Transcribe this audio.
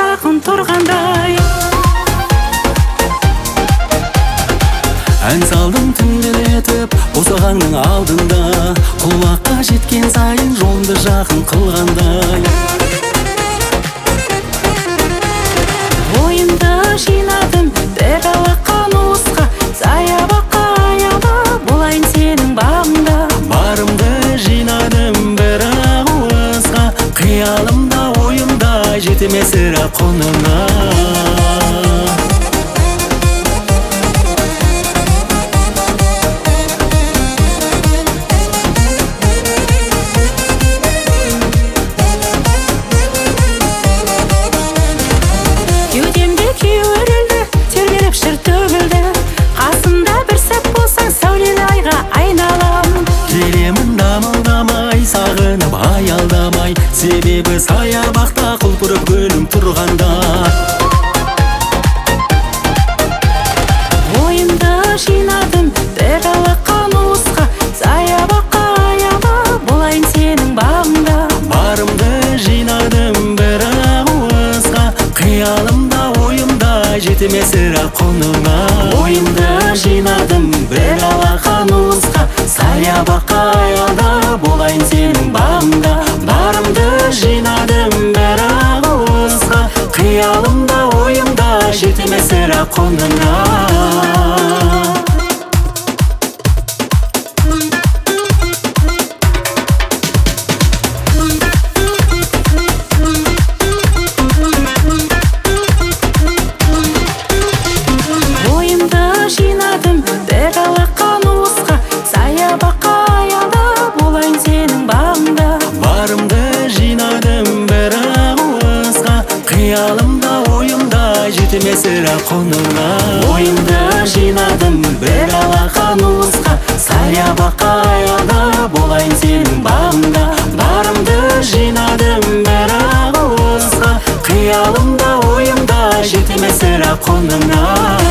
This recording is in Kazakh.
жақын тұрғандай. Ән салдым түнделетіп босағаңның алдында, құлаққа жеткен сайын жолды жақын қылғандай. Ойымды жинадым бір алақан уысқа, саябаққа аялап болайын сенің бағыңда. Барымды жинадым бір ауызға, қиялымда ойымда жетеме сірә құныңа. Кеудемде кеуірілді, тербеліп шыр төгілді. Қасымда бір сәт болсаң сәулелі айға айналам. Келемін дамылдамай, сағынып аялдамай, себебі саябақта құлпырып гүлім тұрғанда. Ойымды жинадым бір алақан уысқа, саябаққа аялап болайын сенің бағыңда. Барымды жинадым бір ауызға, қиялымда ойымда жетеме сірә құныңа. Ойымды жинадым бір алақан уысқа, саябаққа аялап болайын сенің бағыңда. Барымды жинадым бір ауызға, қиялымда ойымда жетеме сірә құныңа. Ойымды жинадым бір алақан уысқа, саябаққа аялап болайын сенің бағыңда. Барымды жинадым бір ауызға, қиялымда ойымда жетеме сірә құныңа. Ойымды жинадым бір алақан уысқа, саябаққа аялап болайын сенің бағыңда. Барымды жинадым бір ауызға, қиялымда ойымда жетеме сірә құныңа.